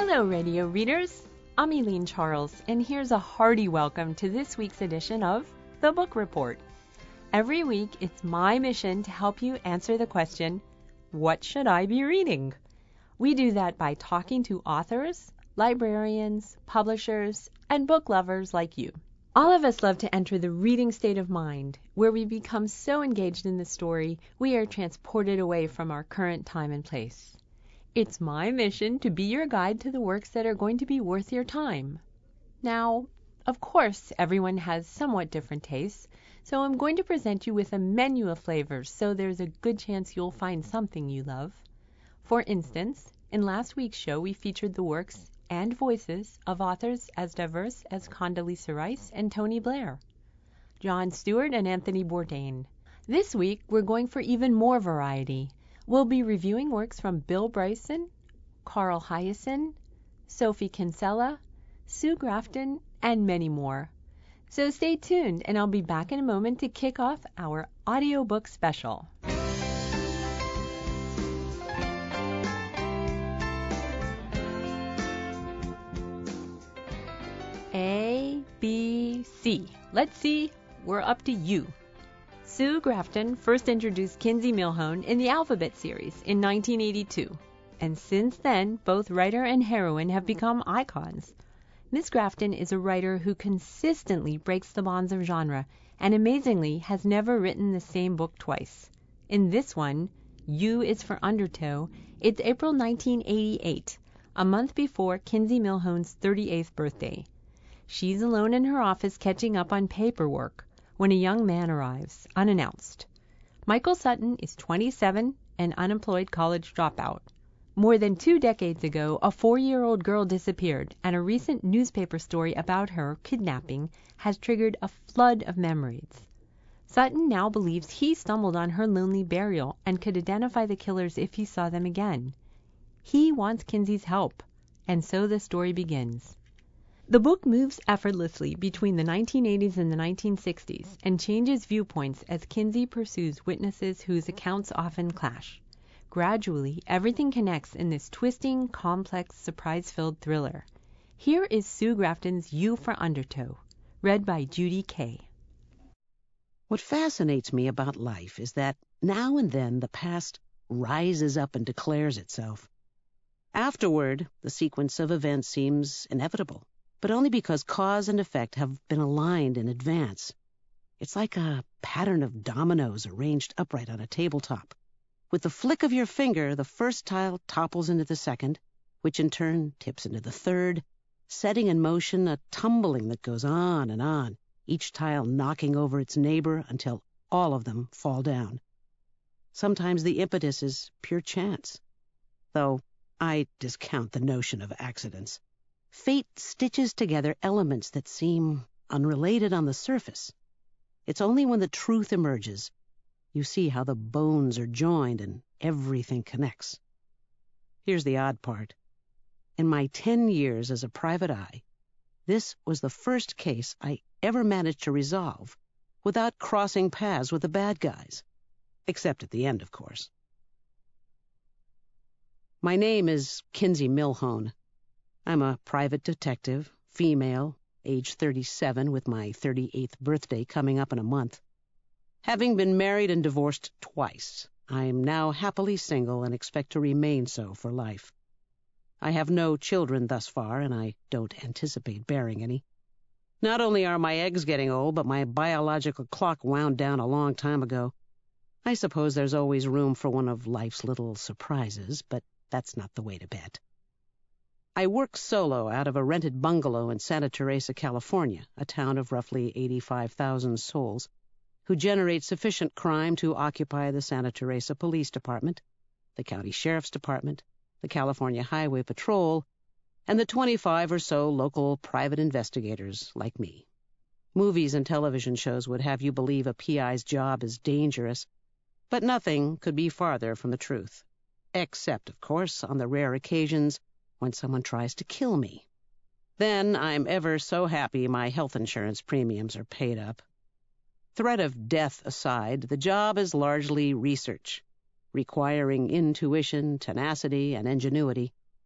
Hello, radio readers. I'm Eileen Charles, and here's a hearty welcome to this week's edition of The Book Report. Every week, it's my mission to help you answer the question, what should I be reading? We do that by talking to authors, librarians, publishers, and book lovers like you. All of us love to enter the reading state of mind, where we become so engaged in the story, we are transported away from our current time and place. It's my mission to be your guide to the works that are going to be worth your time. Now, of course, everyone has somewhat different tastes, so I'm going to present you with a menu of flavors so there's a good chance you'll find something you love. For instance, in last week's show, we featured the works and voices of authors as diverse as Condoleezza Rice and Tony Blair, Jon Stewart and Anthony Bourdain. This week, we're going for even more variety. We'll be reviewing works from Bill Bryson, Carl Hiaasen, Sophie Kinsella, Sue Grafton, and many more. So stay tuned, and I'll be back in a moment to kick off our audiobook special. A, B, C. Let's see, we're up to U. Sue Grafton first introduced Kinsey Millhone in the Alphabet series in 1982, and since then, both writer and heroine have become icons. Miss Grafton is a writer who consistently breaks the bonds of genre and amazingly has never written the same book twice. In this one, U is for Undertow, it's April 1988, a month before Kinsey Millhone's 38th birthday. She's alone in her office catching up on paperwork when a young man arrives, unannounced. Michael Sutton is 27, an unemployed college dropout. More than 2 decades ago, a 4-year-old girl disappeared, and a recent newspaper story about her kidnapping has triggered a flood of memories. Sutton now believes he stumbled on her lonely burial and could identify the killers if he saw them again. He wants Kinsey's help, and so the story begins. The book moves effortlessly between the 1980s and the 1960s and changes viewpoints as Kinsey pursues witnesses whose accounts often clash. Gradually, everything connects in this twisting, complex, surprise-filled thriller. Here is Sue Grafton's U for Undertow, read by Judy Kay. What fascinates me about life is that now and then the past rises up and declares itself. Afterward, the sequence of events seems inevitable, but only because cause and effect have been aligned in advance. It's like a pattern of dominoes arranged upright on a tabletop. With the flick of your finger, the first tile topples into the second, which in turn tips into the third, setting in motion a tumbling that goes on, each tile knocking over its neighbor until all of them fall down. Sometimes the impetus is pure chance, though I discount the notion of accidents. Fate stitches together elements that seem unrelated on the surface. It's only when the truth emerges you see how the bones are joined and everything connects. Here's the odd part. In my 10 years as a private eye, this was the first case I ever managed to resolve without crossing paths with the bad guys. Except at the end, of course. My name is Kinsey Millhone. I'm a private detective, female, age 37, with my 38th birthday coming up in a month. Having been married and divorced twice, I am now happily single and expect to remain so for life. I have no children thus far, and I don't anticipate bearing any. Not only are my eggs getting old, but my biological clock wound down a long time ago. I suppose there's always room for one of life's little surprises, but that's not the way to bet. I work solo out of a rented bungalow in Santa Teresa, California, a town of roughly 85,000 souls, who generate sufficient crime to occupy the Santa Teresa Police Department, the County Sheriff's Department, the California Highway Patrol, and the 25 or so local private investigators like me. Movies and television shows would have you believe a PI's job is dangerous, but nothing could be farther from the truth, except, of course, on the rare occasions when someone tries to kill me. Then I'm ever so happy my health insurance premiums are paid up. Threat of death aside, the job is largely research, requiring intuition, tenacity, and ingenuity.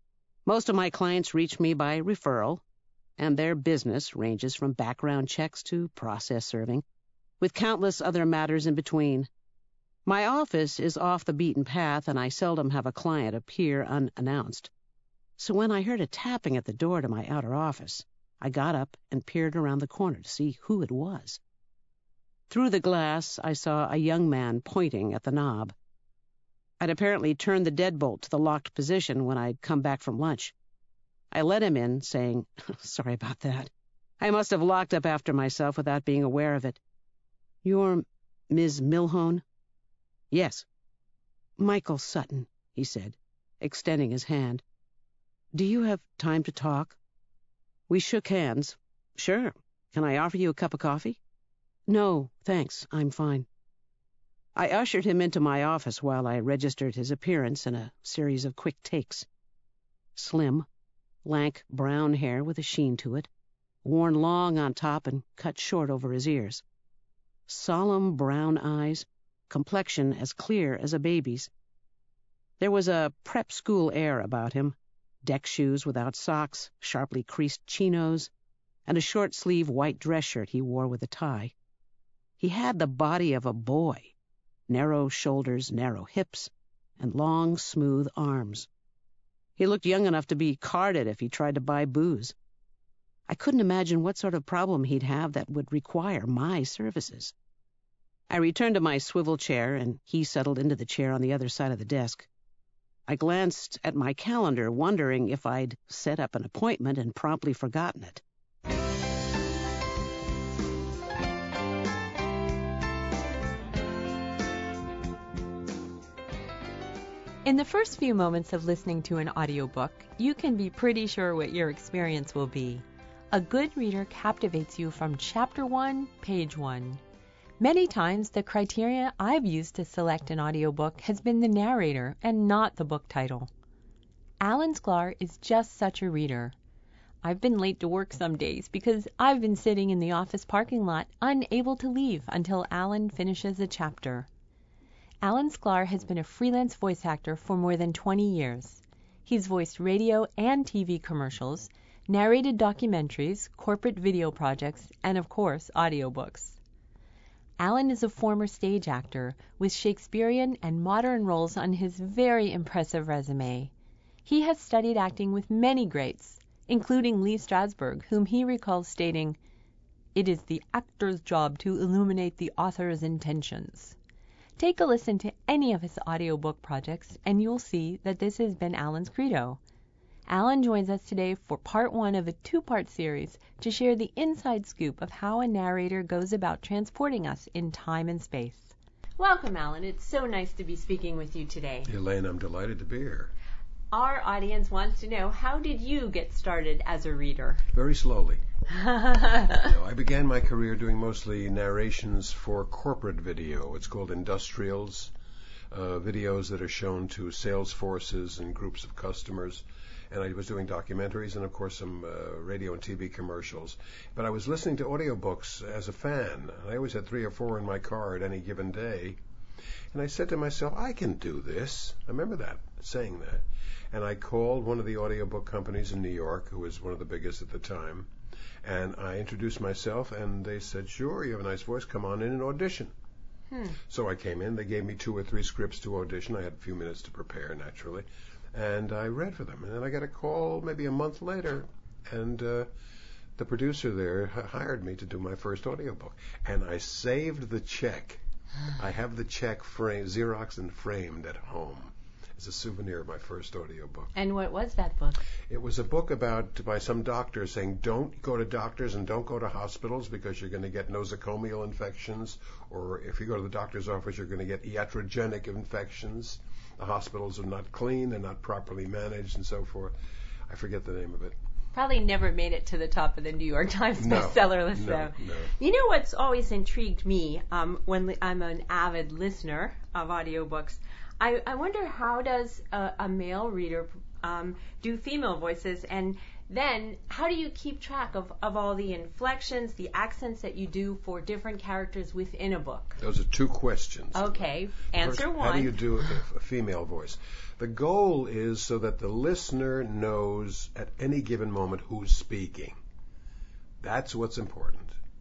Most of my clients reach me by referral, and their business ranges from background checks to process serving, with countless other matters in between. My office is off the beaten path, and I seldom have a client appear unannounced. So when I heard a tapping at the door to my outer office, I got up and peered around the corner to see who it was. Through the glass, I saw a young man pointing at the knob. I'd apparently turned the deadbolt to the locked position when I'd come back from lunch. I let him in, saying, "Sorry about that. I must have locked up after myself without being aware of it." "You're Ms. Milhone?" "Yes." "Michael Sutton," he said, extending his hand. "Do you have time to talk?" We shook hands. "Sure. Can I offer you a cup of coffee?" "No, thanks. I'm fine." I ushered him into my office while I registered his appearance in a series of quick takes. Slim, lank brown hair with a sheen to it, worn long on top and cut short over his ears. Solemn brown eyes, complexion as clear as a baby's. There was a prep school air about him, deck shoes without socks, sharply creased chinos, and a short-sleeve white dress shirt he wore with a tie. He had the body of a boy, narrow shoulders, narrow hips, and long, smooth arms. He looked young enough to be carded if he tried to buy booze. I couldn't imagine what sort of problem he'd have that would require my services. I returned to my swivel chair, and he settled into the chair on the other side of the desk. I glanced at my calendar, wondering if I'd set up an appointment and promptly forgotten it. In the first few moments of listening to an audiobook, you can be pretty sure what your experience will be. A good reader captivates you from chapter 1, page 1. Many times, the criteria I've used to select an audiobook has been the narrator and not the book title. Alan Sklar is just such a reader. I've been late to work some days because I've been sitting in the office parking lot unable to leave until Alan finishes a chapter. Alan Sklar has been a freelance voice actor for more than 20 years. He's voiced radio and TV commercials, narrated documentaries, corporate video projects, and of course, audiobooks. Alan is a former stage actor with Shakespearean and modern roles on his very impressive resume. He has studied acting with many greats, including Lee Strasberg, whom he recalls stating, "It is the actor's job to illuminate the author's intentions." Take a listen to any of his audiobook projects, and you'll see that this has been Alan's credo. Alan joins us today for part 1 of a 2-part series to share the inside scoop of how a narrator goes about transporting us in time and space. Welcome, Alan. It's so nice to be speaking with you today. Elaine, I'm delighted to be here. Our audience wants to know, how did you get started as a reader? Very slowly. I began my career doing mostly narrations for corporate video. It's called industrials, videos that are shown to sales forces and groups of customers. And I was doing documentaries and, of course, some radio and TV commercials. But I was listening to audiobooks as a fan. I always had 3 or 4 in my car at any given day. And I said to myself, I can do this. I remember that, saying that. And I called one of the audiobook companies in New York, who was one of the biggest at the time. And I introduced myself, and they said, "Sure, you have a nice voice. Come on in and audition." So I came in. They gave me 2 or 3 scripts to audition. I had a few minutes to prepare, naturally. And I read for them. And then I got a call maybe a month later, and the producer there hired me to do my first audiobook. And I saved the check. I have the check Xeroxed and framed at home as a souvenir of my first audiobook. And what was that book? It was a book by some doctor saying, don't go to doctors and don't go to hospitals because you're going to get nosocomial infections, or if you go to the doctor's office, you're going to get iatrogenic infections. The hospitals are not clean, they're not properly managed, and so forth. I forget the name of it. Probably never made it to the top of the New York Times bestseller list, though. No. You know what's always intrigued me when I'm an avid listener of audiobooks? I wonder, how does a male reader do female voices, and then how do you keep track of all the inflections, the accents that you do for different characters within a book? Those are two questions. Okay, answer First, one. How do you do a female voice? The goal is so that the listener knows at any given moment who's speaking. That's what's important.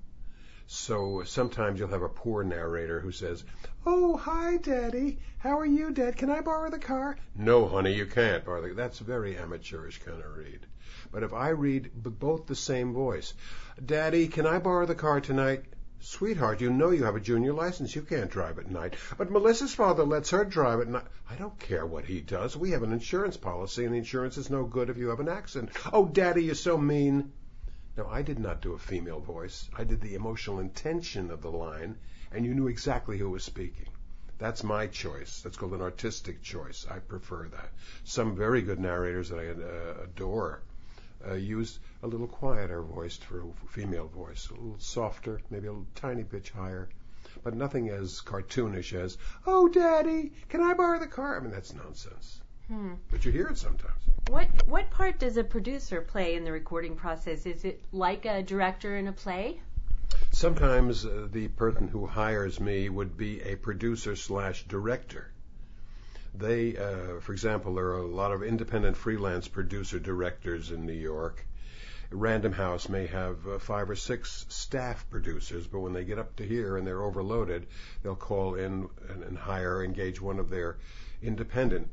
So sometimes you'll have a poor narrator who says, "Oh, hi, Daddy. How are you, Dad? Can I borrow the car?" "No, honey, you can't borrow the car." That's a very amateurish kind of read. But if I read both the same voice, "Daddy, can I borrow the car tonight?" "Sweetheart, you know you have a junior license. You can't drive at night." "But Melissa's father lets her drive at night." "I don't care what he does. We have an insurance policy, and the insurance is no good if you have an accident." "Oh, Daddy, you're so mean." Now, I did not do a female voice. I did the emotional intention of the line, and you knew exactly who was speaking. That's my choice. That's called an artistic choice. I prefer that. Some very good narrators that I adore use a little quieter voice for a female voice, a little softer, maybe a little tiny pitch higher, but nothing as cartoonish as, "Oh, Daddy, can I borrow the car?" I mean, that's nonsense. But you hear it sometimes. What part does a producer play in the recording process? Is it like a director in a play? Sometimes the person who hires me would be a producer/director. They, for example, there are a lot of independent freelance producer-directors in New York. Random House may have 5 or 6 staff producers, but when they get up to here and they're overloaded, they'll call in and engage one of their independent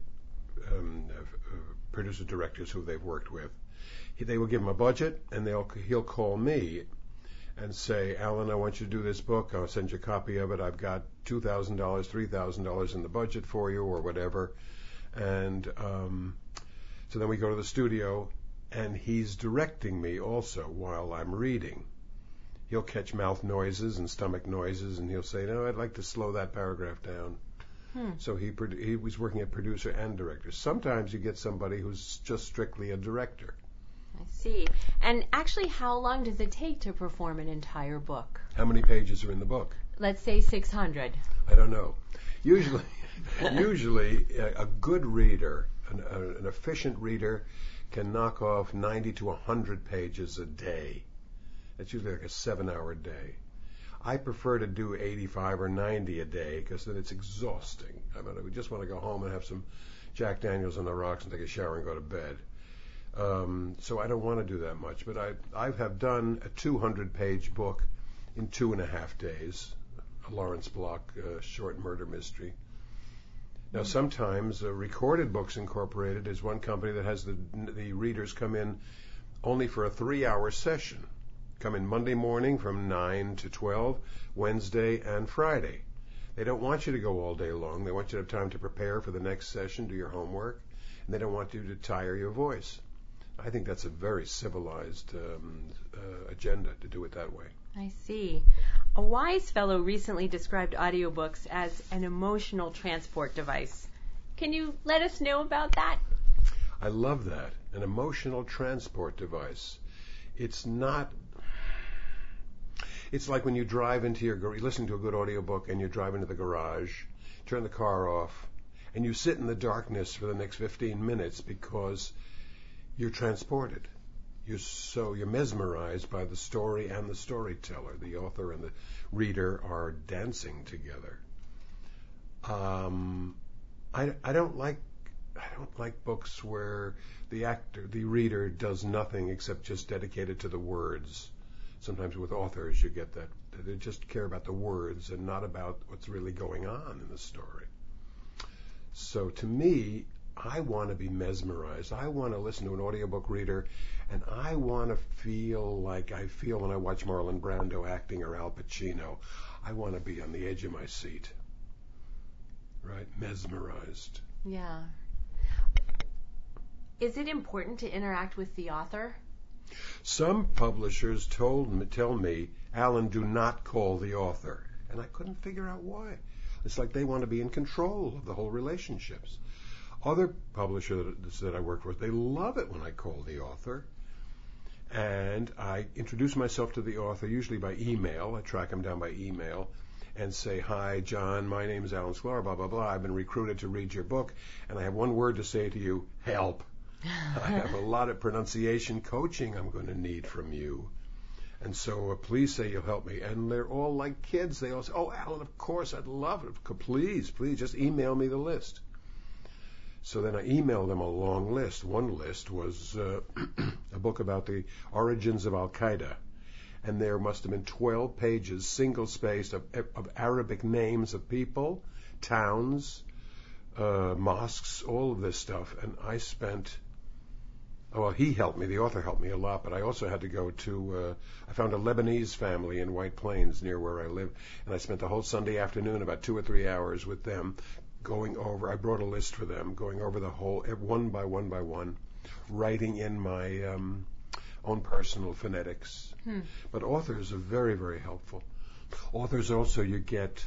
producer-directors who they've worked with. They will give him a budget, and he'll call me and say, "Alan, I want you to do this book. I'll send you a copy of it. I've got $2,000, $3,000 in the budget for you," or whatever. And so then we go to the studio, and he's directing me also while I'm reading. He'll catch mouth noises and stomach noises, and he'll say, "No, I'd like to slow that paragraph down." So he was working at producer and director. Sometimes you get somebody who's just strictly a director. I see. And actually, how long does it take to perform an entire book? How many pages are in the book? Let's say 600. I don't know. Usually a good reader, an efficient reader, can knock off 90 to 100 pages a day. That's usually like a 7-hour day. I prefer to do 85 or 90 a day because then it's exhausting. I mean, we just want to go home and have some Jack Daniels on the rocks and take a shower and go to bed. So I don't want to do that much. But I have done a 200-page book in 2.5 days, a Lawrence Block short murder mystery. Now, sometimes Recorded Books Incorporated is one company that has the readers come in only for a 3-hour session. Come in Monday morning from 9 to 12, Wednesday and Friday. They don't want you to go all day long. They want you to have time to prepare for the next session, do your homework, and they don't want you to tire your voice. I think that's a very civilized agenda to do it that way. I see. A wise fellow recently described audiobooks as an emotional transport device. Can you let us know about that? I love that. An emotional transport device. It's like when you drive into you listen to a good audiobook and you drive into the garage, turn the car off, and you sit in the darkness for the next 15 minutes because you're transported. You're mesmerized by the story and the storyteller. The author and the reader are dancing together. I don't like books where the reader does nothing except just dedicated to the words. Sometimes with authors you get that they just care about the words and not about what's really going on in the story. So to me, I want to be mesmerized. I want to listen to an audiobook reader, and I want to feel like I feel when I watch Marlon Brando acting or Al Pacino. I want to be on the edge of my seat, right? Mesmerized. Yeah. Is it important to interact with the author? Some publishers tell me, "Alan, do not call the author." And I couldn't figure out why. It's like they want to be in control of the whole relationships. Other publishers that I work with, they love it when I call the author. And I introduce myself to the author, usually by email. I track them down by email and say, "Hi, John, my name is Alan Sklar, blah, blah, blah. I've been recruited to read your book, and I have one word to say to you, help." I have a lot of pronunciation coaching I'm going to need from you. And so please say you'll help me. And they're all like kids. They all say, oh, Alan, of course, I'd love it. Please, just email me the list. So then I emailed them a long list. One list was a book about the origins of Al-Qaeda. And there must have been 12 pages, single-spaced, of Arabic names of people, towns, mosques, all of this stuff. And I spent... Well, he helped me, the author helped me a lot, but I also had to go to, I found a Lebanese family in White Plains near where I live, and I spent the whole Sunday afternoon, about 2 or 3 hours with them, going over, I brought a list for them, going over the whole, one by one, writing in my own personal phonetics. But authors are very, very helpful. Authors also, you get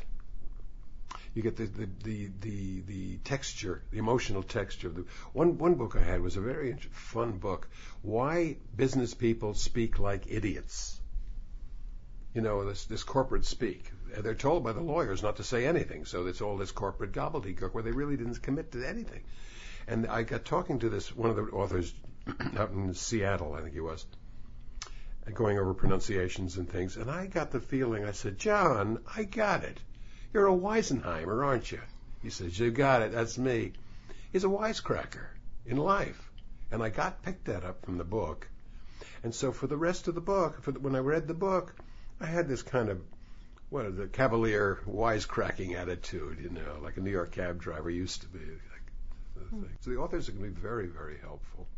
the texture, the emotional texture. One book I had was a very fun book, Why Business People Speak Like Idiots. You know, this corporate speak. They're told by the lawyers not to say anything, so it's all this corporate gobbledygook where they really didn't commit to anything. And I got talking to one of the authors out in Seattle, I think he was, going over pronunciations and things, and I got the feeling, I said, John, I got it. You're a Weisenheimer, aren't you? He says, you got it, that's me. He's a wisecracker in life. And I picked that up from the book. And so for the rest of the book, when I read the book, I had this kind of, the cavalier wisecracking attitude, you know, like a New York cab driver used to be. So the authors are going to be very, very helpful.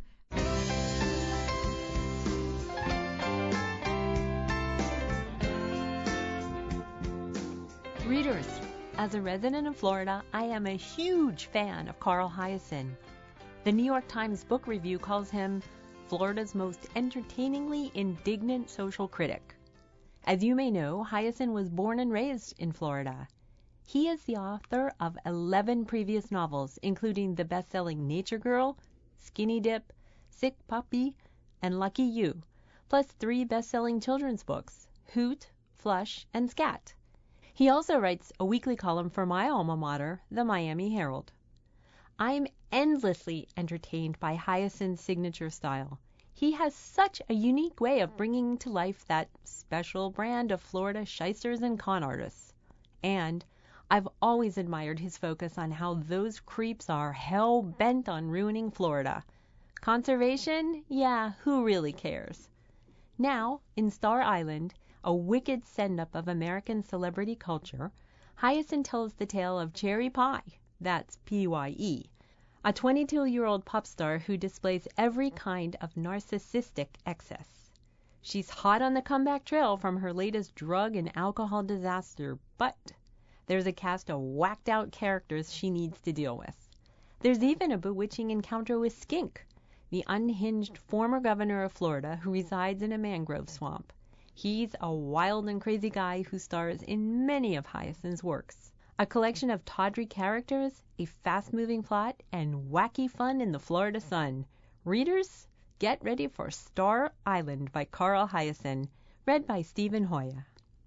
Readers, as a resident of Florida, I am a huge fan of Carl Hiaasen. The New York Times Book Review calls him Florida's most entertainingly indignant social critic. As you may know, Hiaasen was born and raised in Florida. He is the author of 11 previous novels, including the best-selling Nature Girl, Skinny Dip, Sick Puppy, and Lucky You, plus 3 best-selling children's books, Hoot, Flush, and Scat. He also writes a weekly column for my alma mater, the Miami Herald. I'm endlessly entertained by Hiaasen's signature style. He has such a unique way of bringing to life that special brand of Florida shysters and con artists. And I've always admired his focus on how those creeps are hell-bent on ruining Florida. Conservation? Yeah, who really cares? Now, in Star Island, a wicked send-up of American celebrity culture, Hiaasen tells the tale of Cherry Pie, that's P-Y-E, a 22-year-old pop star who displays every kind of narcissistic excess. She's hot on the comeback trail from her latest drug and alcohol disaster, but there's a cast of whacked-out characters she needs to deal with. There's even a bewitching encounter with Skink, the unhinged former governor of Florida who resides in a mangrove swamp. He's a wild and crazy guy who stars in many of Hiaasen's works. A collection of tawdry characters, a fast-moving plot, and wacky fun in the Florida sun. Readers, get ready for Star Island by Carl Hiaasen, read by Stephen Hoya.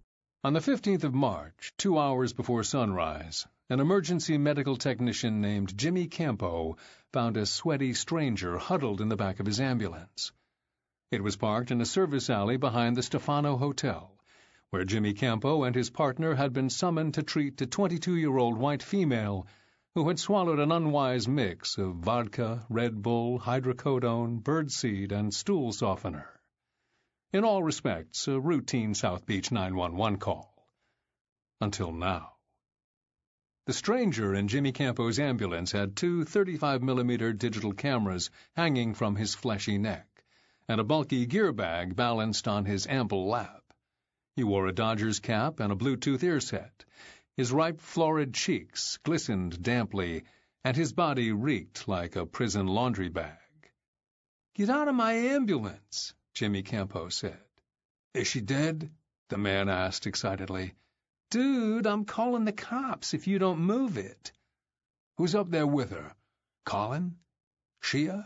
On the 15th of March, 2 hours before sunrise, an emergency medical technician named Jimmy Campo found a sweaty stranger huddled in the back of his ambulance. It was parked in a service alley behind the Stefano Hotel, where Jimmy Campo and his partner had been summoned to treat a 22-year-old white female who had swallowed an unwise mix of vodka, Red Bull, hydrocodone, birdseed, and stool softener. In all respects, a routine South Beach 911 call. Until now. The stranger in Jimmy Campo's ambulance had 2 35mm digital cameras hanging from his fleshy neck, and a bulky gear bag balanced on his ample lap. He wore a Dodgers cap and a Bluetooth ear set. His ripe, florid cheeks glistened damply, and his body reeked like a prison laundry bag. "Get out of my ambulance," Jimmy Campo said. "Is she dead?" the man asked excitedly. "Dude, I'm calling the cops if you don't move it." "Who's up there with her? Colin? Shia?"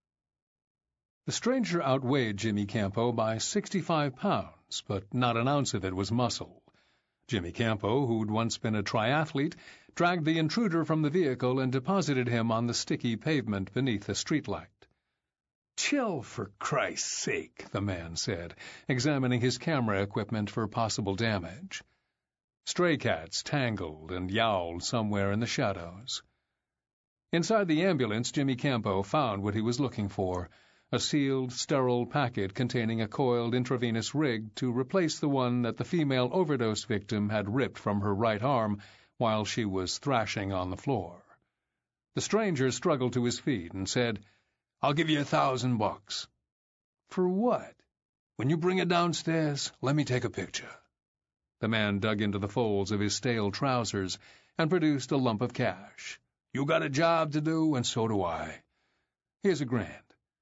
The stranger outweighed Jimmy Campo by 65 pounds, but not an ounce of it was muscle. Jimmy Campo, who'd once been a triathlete, dragged the intruder from the vehicle and deposited him on the sticky pavement beneath a streetlight. "Chill, for Christ's sake," the man said, examining his camera equipment for possible damage. Stray cats tangled and yowled somewhere in the shadows. Inside the ambulance, Jimmy Campo found what he was looking for, a sealed, sterile packet containing a coiled intravenous rig to replace the one that the female overdose victim had ripped from her right arm while she was thrashing on the floor. The stranger struggled to his feet and said, "I'll give you $1,000. "For what?" "When you bring it downstairs, let me take a picture." The man dug into the folds of his stale trousers and produced a lump of cash. "You got a job to do, and so do I. Here's $1,000.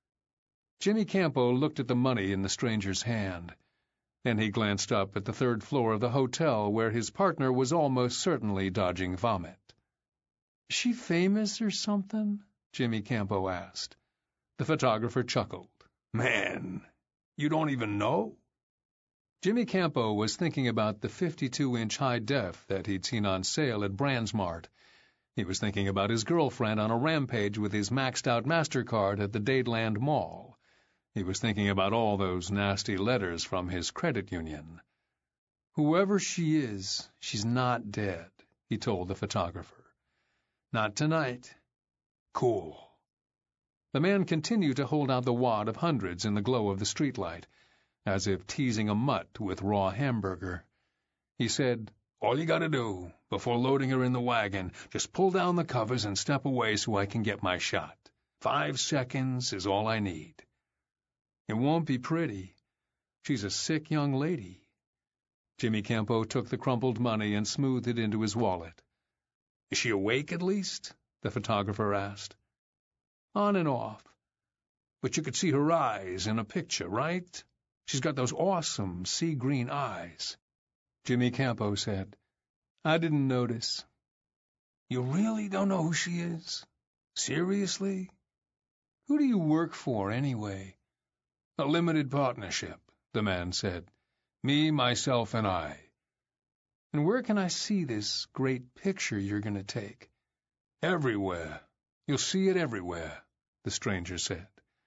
Jimmy Campo looked at the money in the stranger's hand. Then he glanced up at the third floor of the hotel where his partner was almost certainly dodging vomit. "She famous or something?" Jimmy Campo asked. The photographer chuckled. "Man, you don't even know?" Jimmy Campo was thinking about the 52-inch high-def that he'd seen on sale at Brandsmart. He was thinking about his girlfriend on a rampage with his maxed-out MasterCard at the Dadeland Mall. He was thinking about all those nasty letters from his credit union. "Whoever she is, she's not dead," he told the photographer. "Not tonight." "Cool." The man continued to hold out the wad of hundreds in the glow of the streetlight, as if teasing a mutt with raw hamburger. He said, "All you gotta do, before loading her in the wagon, just pull down the covers and step away so I can get my shot. 5 seconds is all I need." "It won't be pretty. She's a sick young lady." Jimmy Campo took the crumpled money and smoothed it into his wallet. "Is she awake at least?" the photographer asked. "On and off. But you could see her eyes in a picture, right? She's got those awesome sea-green eyes." Jimmy Campo said, "I didn't notice." "You really don't know who she is? Seriously?" "Who do you work for, anyway?" "A limited partnership," the man said. "Me, myself, and I." "And where can I see this great picture you're going to take?" "Everywhere. You'll see it everywhere," the stranger said.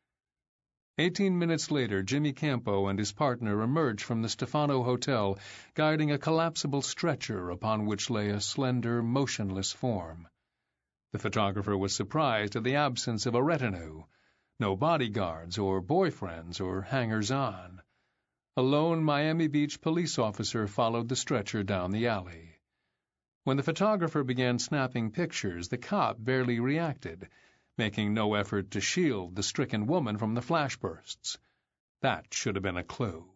18 minutes later, Jimmy Campo and his partner emerged from the Stefano Hotel, guiding a collapsible stretcher upon which lay a slender, motionless form. The photographer was surprised at the absence of a retinue. No bodyguards or boyfriends or hangers-on. A lone Miami Beach police officer followed the stretcher down the alley. When the photographer began snapping pictures, the cop barely reacted, making no effort to shield the stricken woman from the flashbursts. That should have been a clue.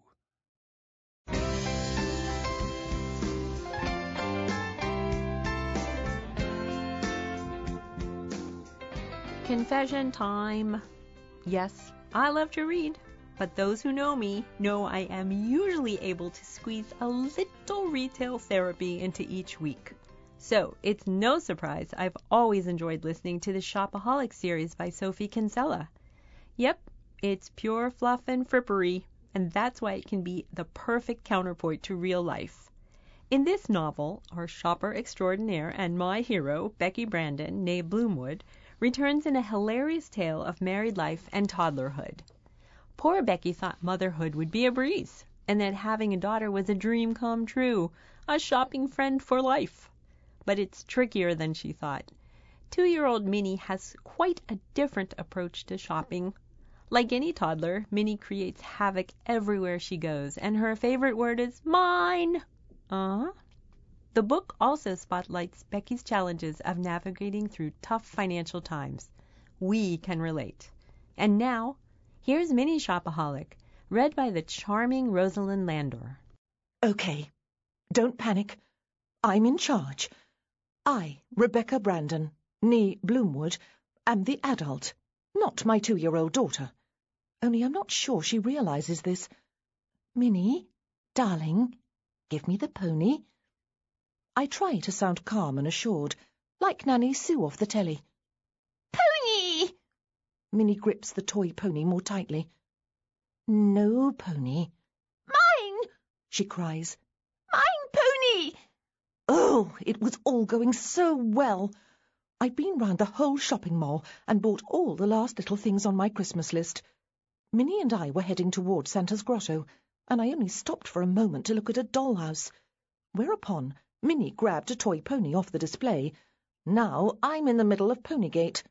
Confession time. Yes, I love to read, but those who know me know I am usually able to squeeze a little retail therapy into each week. So it's no surprise I've always enjoyed listening to the Shopaholic series by Sophie Kinsella. Yep, it's pure fluff and frippery, and that's why it can be the perfect counterpoint to real life. In this novel, our shopper extraordinaire and my hero, Becky Brandon, née Bloomwood, returns in a hilarious tale of married life and toddlerhood. Poor Becky thought motherhood would be a breeze, and that having a daughter was a dream come true, a shopping friend for life. But it's trickier than she thought. 2-year-old Minnie has quite a different approach to shopping. Like any toddler, Minnie creates havoc everywhere she goes, and her favorite word is mine. The book also spotlights Becky's challenges of navigating through tough financial times. We can relate. And now, here's Minnie Shopaholic, read by the charming Rosalind Landor. Okay, don't panic. I'm in charge. I, Rebecca Brandon, née Bloomwood, am the adult, not my 2-year-old daughter. Only I'm not sure she realizes this. Minnie, darling, give me the pony. I try to sound calm and assured, like Nanny Sue off the telly. Pony! Minnie grips the toy pony more tightly. No, pony. Mine! She cries. Mine, pony! Oh, it was all going so well. I'd been round the whole shopping mall and bought all the last little things on my Christmas list. Minnie and I were heading toward Santa's Grotto, and I only stopped for a moment to look at a dollhouse. Whereupon Minnie grabbed a toy pony off the display. Now I'm in the middle of Ponygate.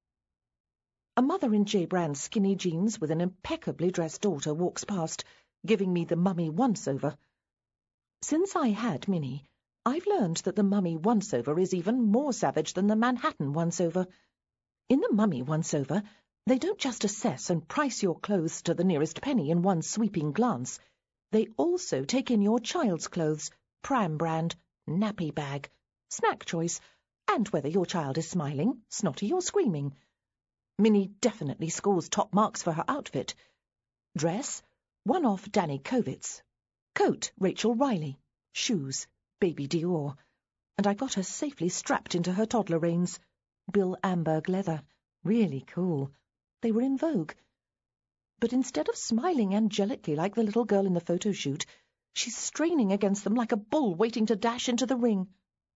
A mother in J. Brand's skinny jeans with an impeccably dressed daughter walks past, giving me the mummy once-over. Since I had Minnie, I've learned that the mummy once-over is even more savage than the Manhattan once-over. In the mummy once-over, they don't just assess and price your clothes to the nearest penny in one sweeping glance. They also take in your child's clothes, pram brand, nappy bag, snack choice, and whether your child is smiling, snotty or screaming. Minnie definitely scores top marks for her outfit. Dress, one off Danny Kovitz. Coat, Rachel Riley. Shoes, Baby Dior. And I got her safely strapped into her toddler reins. Bill Amberg leather. Really cool. They were in vogue. But instead of smiling angelically like the little girl in the photo shoot, she's straining against them like a bull waiting to dash into the ring.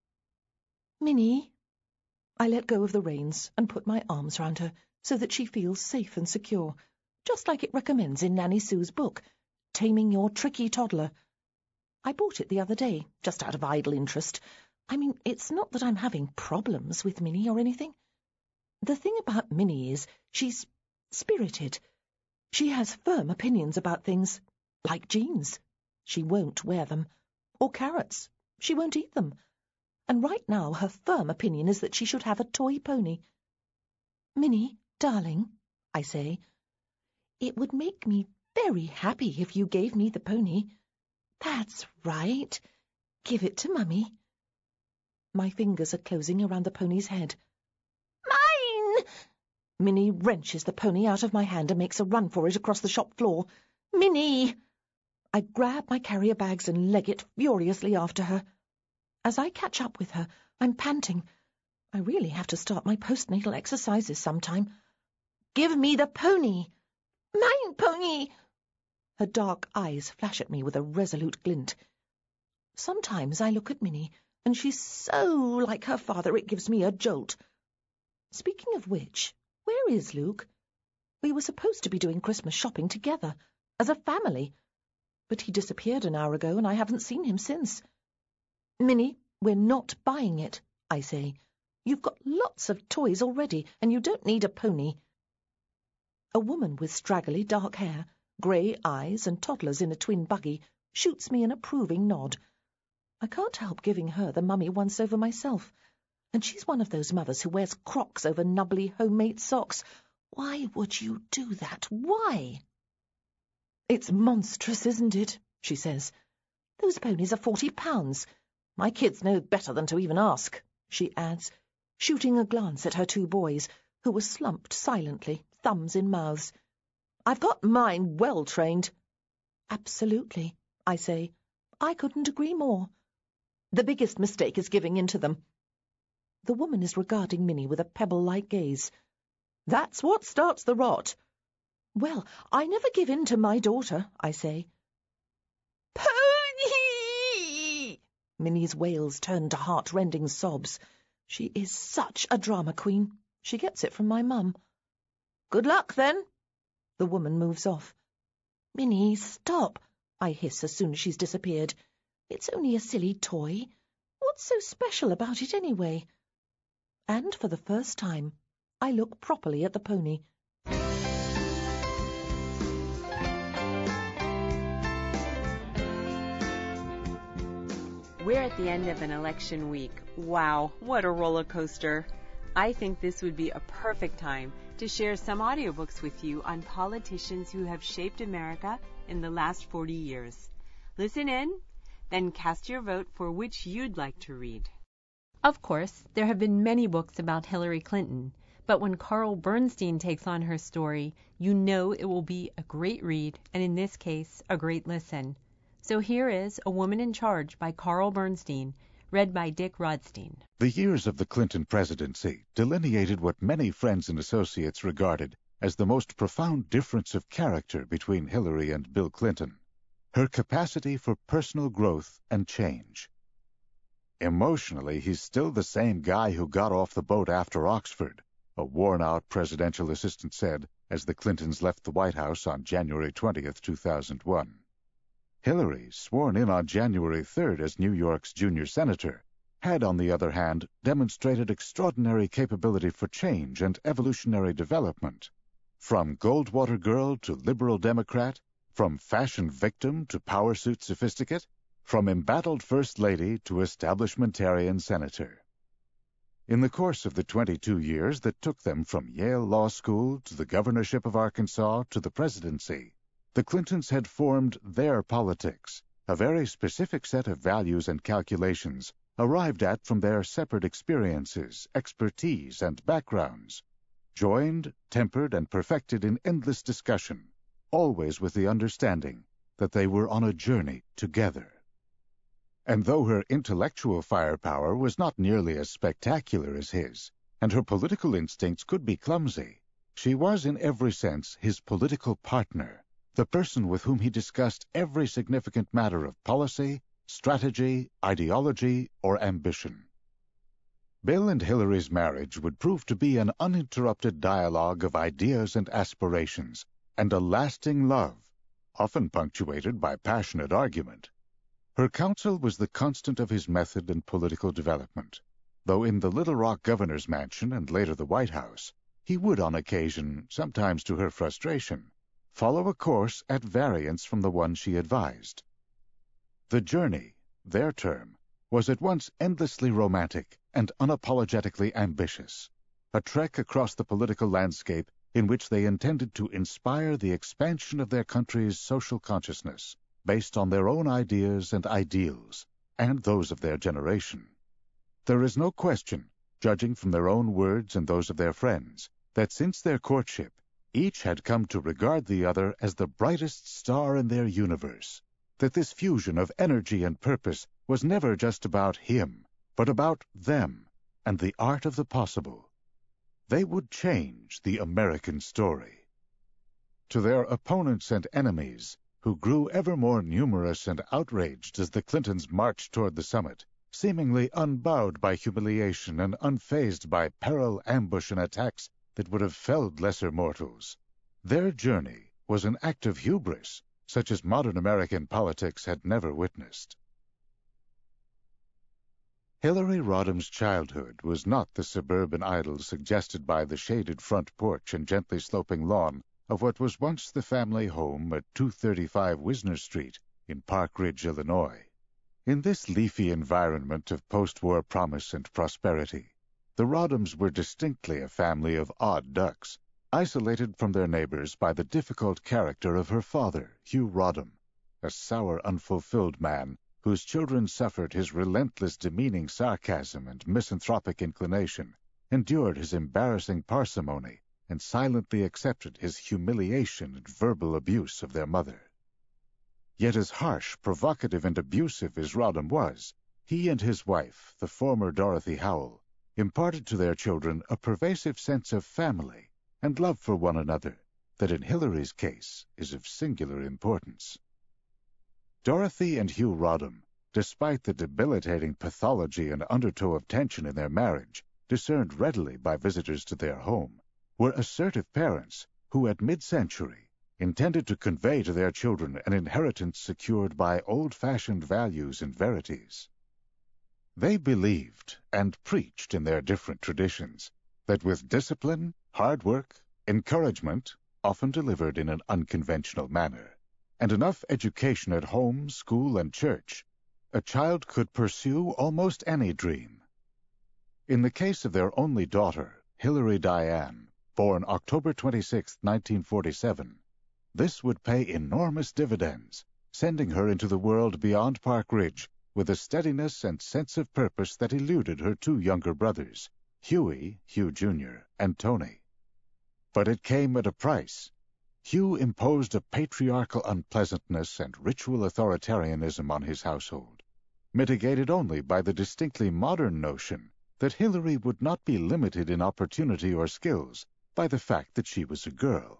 Minnie. I let go of the reins and put my arms round her so that she feels safe and secure, just like it recommends in Nanny Sue's book, Taming Your Tricky Toddler. I bought it the other day, just out of idle interest. I mean, it's not that I'm having problems with Minnie or anything. The thing about Minnie is she's spirited. She has firm opinions about things, like jeans. She won't wear them. Or carrots. She won't eat them. And right now her firm opinion is that she should have a toy pony. Minnie, darling, I say, it would make me very happy if you gave me the pony. That's right. Give it to Mummy. My fingers are closing around the pony's head. Mine! Minnie wrenches the pony out of my hand and makes a run for it across the shop floor. Minnie! I grab my carrier bags and leg it furiously after her. As I catch up with her, I'm panting. I really have to start my postnatal exercises sometime. Give me the pony! Mine pony! Her dark eyes flash at me with a resolute glint. Sometimes I look at Minnie, and she's so like her father it gives me a jolt. Speaking of which, where is Luke? We were supposed to be doing Christmas shopping together, as a family, but he disappeared an hour ago and I haven't seen him since. Minnie, we're not buying it, I say. You've got lots of toys already, and you don't need a pony. A woman with straggly dark hair, grey eyes and toddlers in a twin buggy shoots me an approving nod. I can't help giving her the mummy once-over myself, and she's one of those mothers who wears Crocs over nubbly homemade socks. Why would you do that? Why? It's monstrous, isn't it? She says. Those ponies are £40. My kids know better than to even ask, she adds, shooting a glance at her two boys, who were slumped silently, thumbs in mouths. I've got mine well trained. Absolutely, I say. I couldn't agree more. The biggest mistake is giving in to them. The woman is regarding Minnie with a pebble-like gaze. That's what starts the rot. Well, I never give in to my daughter, I say. Pony! Minnie's wails turn to heart-rending sobs. She is such a drama queen. She gets it from my mum. Good luck, then. The woman moves off. Minnie, stop, I hiss as soon as she's disappeared. It's only a silly toy. What's so special about it anyway? And for the first time, I look properly at the pony. We're at the end of an election week. Wow, what a roller coaster. I think this would be a perfect time to share some audiobooks with you on politicians who have shaped America in the last 40 years. Listen in, then cast your vote for which you'd like to read. Of course, there have been many books about Hillary Clinton, but when Carl Bernstein takes on her story, you know it will be a great read, and in this case, a great listen. So here is A Woman in Charge by Carl Bernstein, read by Dick Rodstein. The years of the Clinton presidency delineated what many friends and associates regarded as the most profound difference of character between Hillary and Bill Clinton: her capacity for personal growth and change. Emotionally, he's still the same guy who got off the boat after Oxford, a worn-out presidential assistant said, as the Clintons left the White House on January 20th, 2001. Hillary, sworn in on January 3rd as New York's junior senator, had, on the other hand, demonstrated extraordinary capability for change and evolutionary development. From Goldwater girl to liberal Democrat, from fashion victim to power suit sophisticate, from embattled First Lady to establishmentarian senator. In the course of the 22 years that took them from Yale Law School to the governorship of Arkansas to the presidency, the Clintons had formed their politics, a very specific set of values and calculations arrived at from their separate experiences, expertise, and backgrounds, joined, tempered, and perfected in endless discussion, always with the understanding that they were on a journey together. And though her intellectual firepower was not nearly as spectacular as his, and her political instincts could be clumsy, she was in every sense his political partner, the person with whom he discussed every significant matter of policy, strategy, ideology, or ambition. Bill and Hillary's marriage would prove to be an uninterrupted dialogue of ideas and aspirations, and a lasting love, often punctuated by passionate argument. Her counsel was the constant of his method and political development, though in the Little Rock governor's mansion and later the White House, he would on occasion, sometimes to her frustration, follow a course at variance from the one she advised. The journey, their term, was at once endlessly romantic and unapologetically ambitious, a trek across the political landscape in which they intended to inspire the expansion of their country's social consciousness based on their own ideas and ideals, and those of their generation. There is no question, judging from their own words and those of their friends, that since their courtship, each had come to regard the other as the brightest star in their universe, that this fusion of energy and purpose was never just about him, but about them and the art of the possible. They would change the American story. To their opponents and enemies, who grew ever more numerous and outraged as the Clintons marched toward the summit, seemingly unbowed by humiliation and unfazed by peril, ambush, and attacks that would have felled lesser mortals, their journey was an act of hubris such as modern American politics had never witnessed. Hillary Rodham's childhood was not the suburban idyll suggested by the shaded front porch and gently sloping lawn of what was once the family home at 235 Wisner Street in Park Ridge, Illinois. In this leafy environment of post-war promise and prosperity, the Rodhams were distinctly a family of odd ducks, isolated from their neighbors by the difficult character of her father, Hugh Rodham, a sour, unfulfilled man whose children suffered his relentless demeaning sarcasm and misanthropic inclination, endured his embarrassing parsimony, and silently accepted his humiliation and verbal abuse of their mother. Yet as harsh, provocative, and abusive as Rodham was, he and his wife, the former Dorothy Howell, imparted to their children a pervasive sense of family and love for one another that in Hillary's case is of singular importance. Dorothy and Hugh Rodham, despite the debilitating pathology and undertow of tension in their marriage, discerned readily by visitors to their home, were assertive parents who at mid-century intended to convey to their children an inheritance secured by old-fashioned values and verities. They believed and preached in their different traditions that with discipline, hard work, encouragement, often delivered in an unconventional manner, and enough education at home, school, and church, a child could pursue almost any dream. In the case of their only daughter, Hillary Diane, born October 26, 1947, this would pay enormous dividends, sending her into the world beyond Park Ridge with a steadiness and sense of purpose that eluded her two younger brothers, Huey, Hugh Jr., and Tony. But it came at a price. Hugh imposed a patriarchal unpleasantness and ritual authoritarianism on his household, mitigated only by the distinctly modern notion that Hillary would not be limited in opportunity or skills by the fact that she was a girl.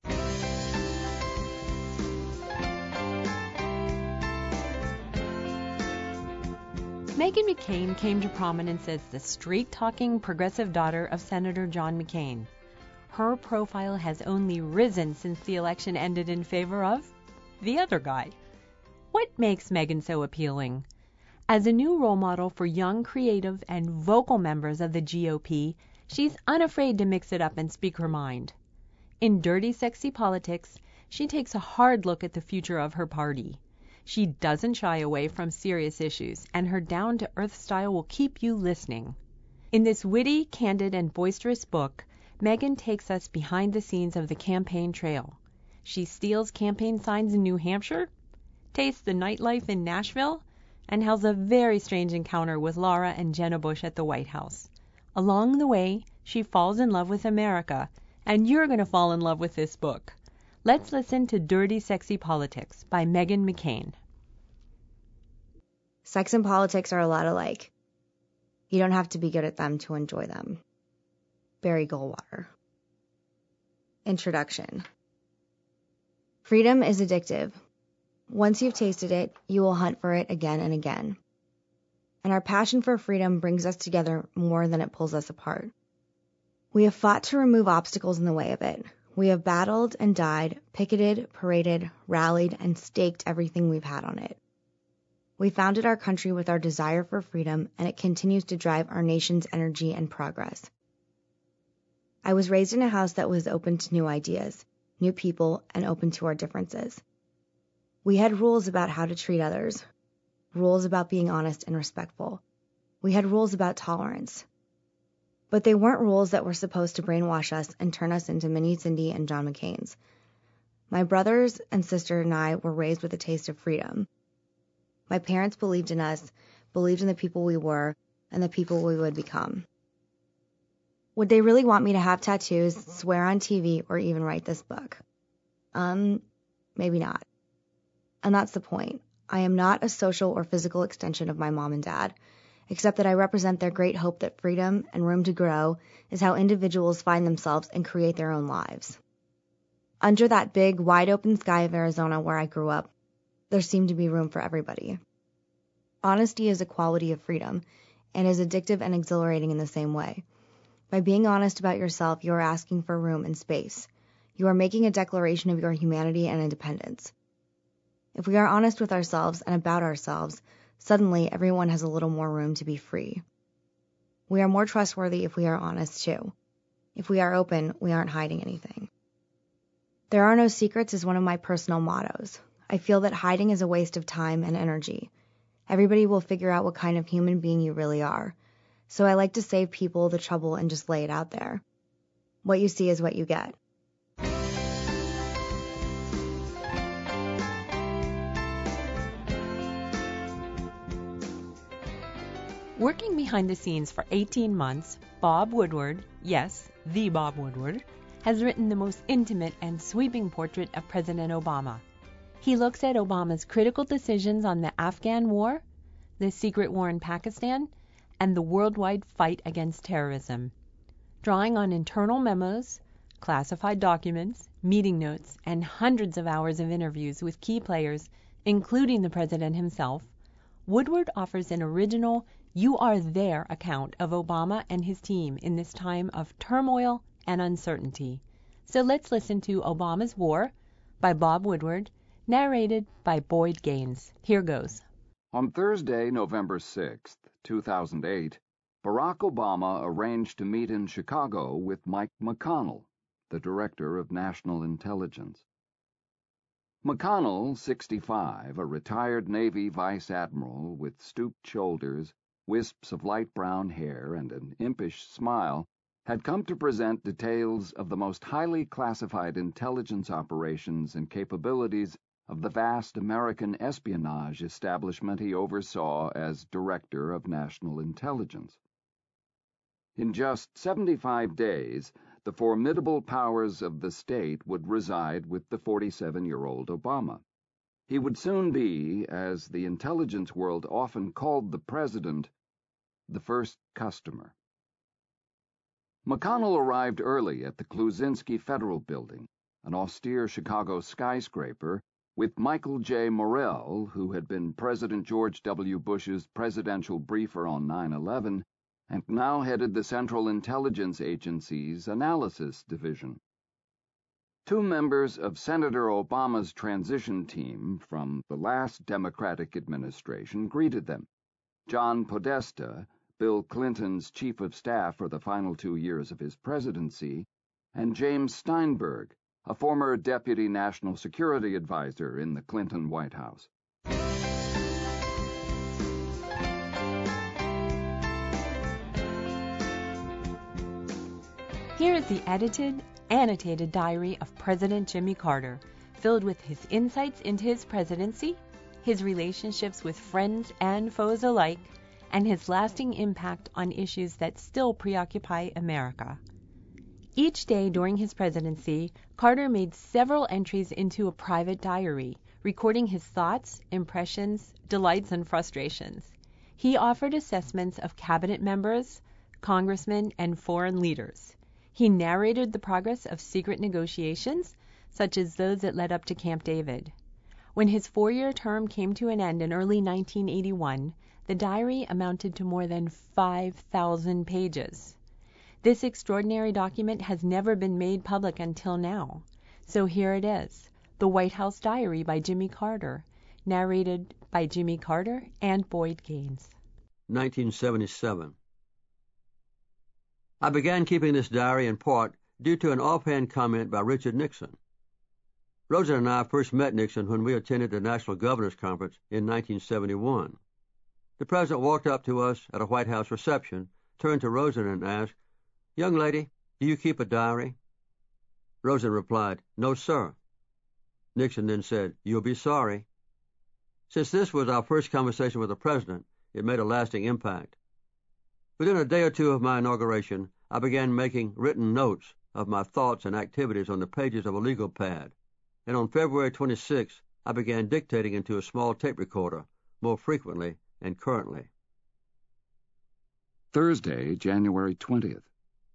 Meghan McCain came to prominence as the straight-talking progressive daughter of Senator John McCain. her profile has only risen since the election ended in favor of the other guy. What makes Meghan so appealing? As a new role model for young, creative, and vocal members of the GOP, she's unafraid to mix it up and speak her mind. In Dirty Sexy Politics, she takes a hard look at the future of her party. She doesn't shy away from serious issues, and her down-to-earth style will keep you listening. In this witty, candid, and boisterous book, Meghan takes us behind the scenes of the campaign trail. She steals campaign signs in New Hampshire, tastes the nightlife in Nashville, and has a very strange encounter with Laura and Jenna Bush at the White House. Along the way, she falls in love with America, and you're going to fall in love with this book. Let's listen to Dirty Sexy Politics by Meghan McCain. Sex and politics are a lot alike. You don't have to be good at them to enjoy them. Barry Goldwater. Introduction. Freedom is addictive. Once you've tasted it, you will hunt for it again and again. And our passion for freedom brings us together more than it pulls us apart. We have fought to remove obstacles in the way of it. We have battled and died, picketed, paraded, rallied, and staked everything we've had on it. We founded our country with our desire for freedom, and it continues to drive our nation's energy and progress. I was raised in a house that was open to new ideas, new people, and open to our differences. We had rules about how to treat others, rules about being honest and respectful. We had rules about tolerance. But they weren't rules that were supposed to brainwash us and turn us into mini Cindy and John McCain's. My brothers and sister and I were raised with a taste of freedom. My parents believed in us, believed in the people we were, and the people we would become. Would they really want me to have tattoos, swear on TV, or even write this book? Maybe not. And that's the point. I am not a social or physical extension of my mom and dad, except that I represent their great hope that freedom and room to grow is how individuals find themselves and create their own lives. Under that big, wide-open sky of Arizona where I grew up, there seemed to be room for everybody. Honesty is a quality of freedom, and is addictive and exhilarating in the same way. By being honest about yourself, you are asking for room and space. You are making a declaration of your humanity and independence. If we are honest with ourselves and about ourselves, suddenly everyone has a little more room to be free. We are more trustworthy if we are honest too. If we are open, we aren't hiding anything. There are no secrets is one of my personal mottos. I feel that hiding is a waste of time and energy. Everybody will figure out what kind of human being you really are. So I like to save people the trouble and just lay it out there. What you see is what you get. Working behind the scenes for 18 months, Bob Woodward, yes, the Bob Woodward, has written the most intimate and sweeping portrait of President Obama. He looks at Obama's critical decisions on the Afghan war, the secret war in Pakistan, and the worldwide fight against terrorism. Drawing on internal memos, classified documents, meeting notes, and hundreds of hours of interviews with key players, including the president himself, Woodward offers an original, you-are-there account of Obama and his team in this time of turmoil and uncertainty. So let's listen to Obama's War by Bob Woodward, narrated by Boyd Gaines. Here goes. On Thursday, November 6th, 2008, Barack Obama arranged to meet in Chicago with Mike McConnell, the Director of National Intelligence. McConnell, 65, a retired Navy Vice Admiral with stooped shoulders, wisps of light brown hair, and an impish smile, had come to present details of the most highly classified intelligence operations and capabilities of the vast American espionage establishment he oversaw as Director of National Intelligence. In just 75 days, the formidable powers of the state would reside with the 47-year-old Obama. He would soon be, as the intelligence world often called the president, the first customer. McConnell arrived early at the Kluzinski Federal Building, an austere Chicago skyscraper, with Michael J. Morrell, who had been President George W. Bush's presidential briefer on 9/11, and now headed the Central Intelligence Agency's Analysis Division. 2 members of Senator Obama's transition team from the last Democratic administration greeted them: John Podesta, Bill Clinton's chief of staff for the final 2 years of his presidency, and James Steinberg, a former deputy national security advisor in the Clinton White House. Here is the edited, annotated diary of President Jimmy Carter, filled with his insights into his presidency, his relationships with friends and foes alike, and his lasting impact on issues that still preoccupy America. Each day during his presidency, Carter made several entries into a private diary, recording his thoughts, impressions, delights, and frustrations. He offered assessments of cabinet members, congressmen, and foreign leaders. He narrated the progress of secret negotiations, such as those that led up to Camp David. When his 4-year term came to an end in early 1981, the diary amounted to more than 5,000 pages. This extraordinary document has never been made public until now. So here it is, The White House Diary by Jimmy Carter, narrated by Jimmy Carter and Boyd Gaines. 1977. I began keeping this diary in part due to an offhand comment by Richard Nixon. Rosa and I first met Nixon when we attended the National Governors Conference in 1971. The president walked up to us at a White House reception, turned to Rosen and asked, "Young lady, do you keep a diary?" Rosen replied, "No, sir." Nixon then said, "You'll be sorry." Since this was our first conversation with the president, it made a lasting impact. Within a day or two of my inauguration, I began making written notes of my thoughts and activities on the pages of a legal pad, and on February 26, I began dictating into a small tape recorder, more frequently and currently. Thursday, January 20th.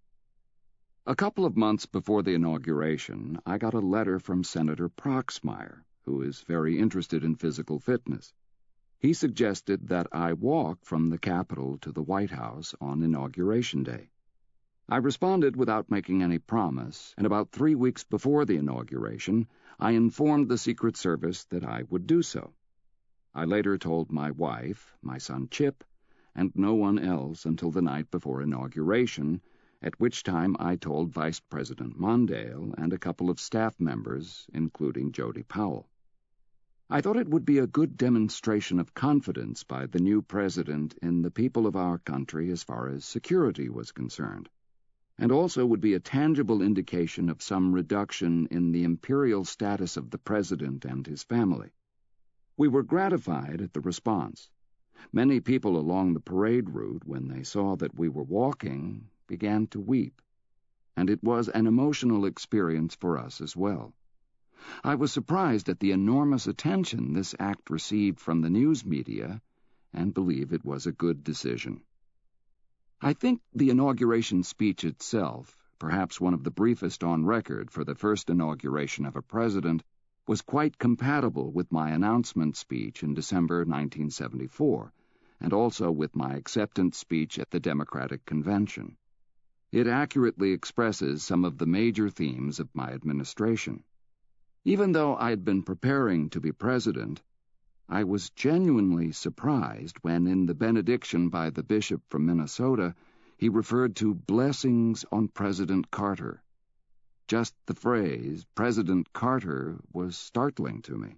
A couple of months before the inauguration, I got a letter from Senator Proxmire, who is very interested in physical fitness. He suggested that I walk from the Capitol to the White House on Inauguration Day. I responded without making any promise, and about 3 weeks before the inauguration, I informed the Secret Service that I would do so. I later told my wife, my son Chip, and no one else until the night before inauguration, at which time I told Vice President Mondale and a couple of staff members, including Jody Powell. I thought it would be a good demonstration of confidence by the new president in the people of our country as far as security was concerned, and also would be a tangible indication of some reduction in the imperial status of the president and his family. We were gratified at the response. Many people along the parade route, when they saw that we were walking, began to weep, and it was an emotional experience for us as well. I was surprised at the enormous attention this act received from the news media, and believe it was a good decision. I think the inauguration speech itself, perhaps one of the briefest on record for the first inauguration of a president, was quite compatible with my announcement speech in December 1974, and also with my acceptance speech at the Democratic Convention. It accurately expresses some of the major themes of my administration. Even though I had been preparing to be president, I was genuinely surprised when, in the benediction by the bishop from Minnesota, he referred to blessings on President Carter. Just the phrase, President Carter, was startling to me.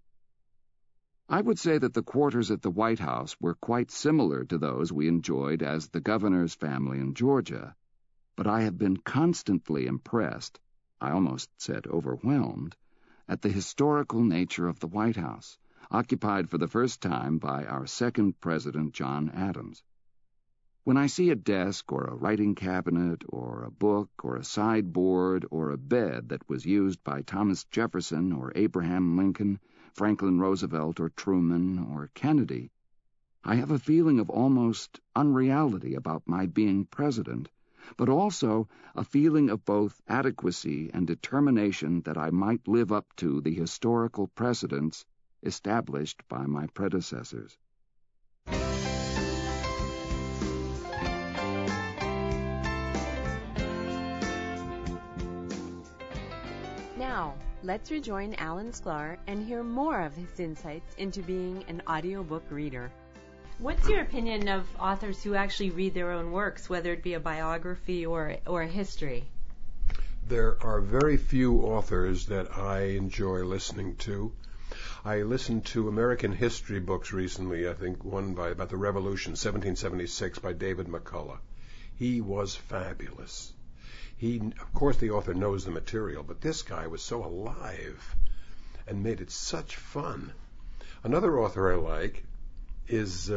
I would say that the quarters at the White House were quite similar to those we enjoyed as the governor's family in Georgia, but I have been constantly impressed, I almost said overwhelmed, at the historical nature of the White House, occupied for the first time by our second president, John Adams. When I see a desk or a writing cabinet or a book or a sideboard or a bed that was used by Thomas Jefferson or Abraham Lincoln, Franklin Roosevelt or Truman or Kennedy, I have a feeling of almost unreality about my being president, but also a feeling of both adequacy and determination that I might live up to the historical precedents established by my predecessors. Now, let's rejoin Alan Sklar and hear more of his insights into being an audiobook reader. What's your opinion of authors who actually read their own works, whether it be a biography or a history? There are very few authors that I enjoy listening to. I listened to American history books recently, I think one about the Revolution, 1776, by David McCullough. He was fabulous. Of course, the author knows the material, but this guy was so alive and made it such fun. Another author I like is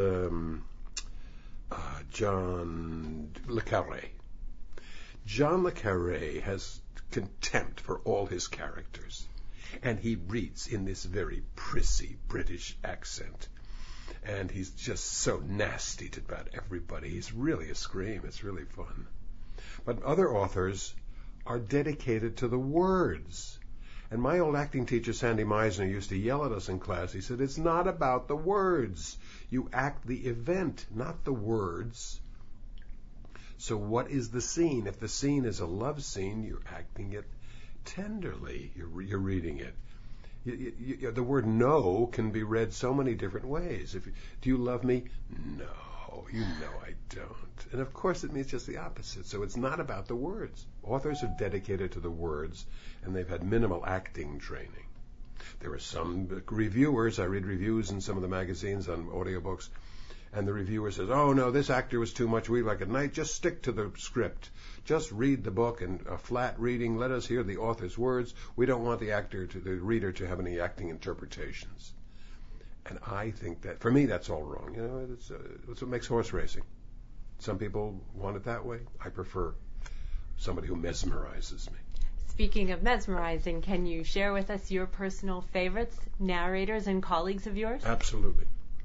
John le Carré. John le Carré has contempt for all his characters, and he reads in this very prissy British accent, and he's just so nasty about everybody. He's really a scream. It's really fun. But other authors are dedicated to the words. And my old acting teacher, Sandy Meisner, used to yell at us in class. He said, it's not about the words. You act the event, not the words. So what is the scene? If the scene is a love scene, you're acting it tenderly. You're reading it. The word no can be read so many different ways. Do you love me? No, you know I don't. And of course it means just the opposite. So it's not about the words. Authors are dedicated to the words, and they've had minimal acting training. There are some reviewers. I read reviews in some of the magazines on audiobooks, and the reviewer says, oh no, this actor was too much. We like at night. Just stick to the script. Just read the book and a flat reading. Let us hear the author's words. We don't want the reader to have any acting interpretations. And I think that, for me, that's all wrong. You know, it's what makes horse racing. Some people want it that way. I prefer somebody who mesmerizes me. Speaking of mesmerizing, can you share with us your personal favorites, narrators and colleagues of yours? Absolutely.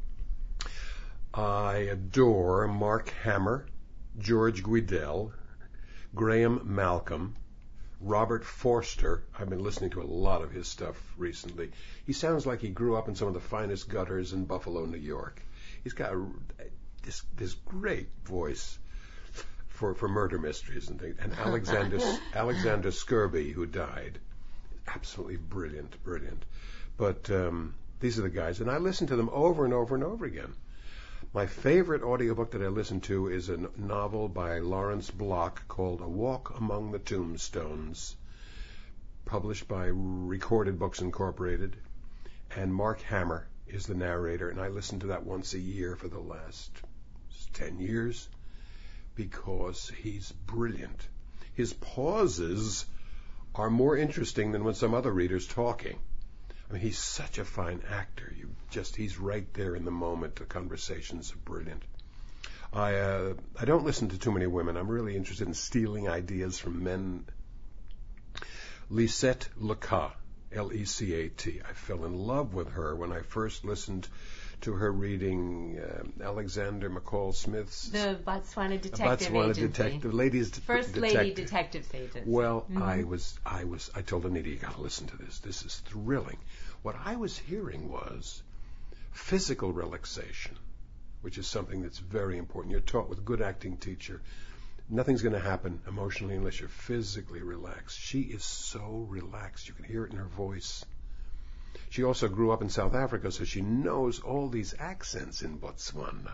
I adore Mark Hamill, George Guidall, Graham Malcolm, Robert Forster. I've been listening to a lot of his stuff recently. He sounds like he grew up in some of the finest gutters in Buffalo, New York. He's got this great voice for murder mysteries and things. And Alexander Scourby, who died, absolutely brilliant. But these are the guys, and I listen to them over and over and over again. My favorite audiobook that I listen to is a novel by Lawrence Block called A Walk Among the Tombstones, published by Recorded Books Incorporated, and Mark Hamill is the narrator, and I listen to that once a year for the last 10 years because he's brilliant. His pauses are more interesting than when some other reader's talking. I mean, he's such a fine actor. He's right there in the moment. The conversations are brilliant. I don't listen to too many women. I'm really interested in stealing ideas from men. Lisette Lecat, L-E-C-A-T. I fell in love with her when I first listened to her reading Alexander McCall Smith's The Botswana Detective Agency. First Lady Detective Agent. Well, I told Anita, you got to listen to this. This is thrilling. What I was hearing was physical relaxation, which is something that's very important. You're taught with a good acting teacher, nothing's going to happen emotionally unless you're physically relaxed. She is so relaxed. You can hear it in her voice. She also grew up in South Africa, so she knows all these accents in Botswana.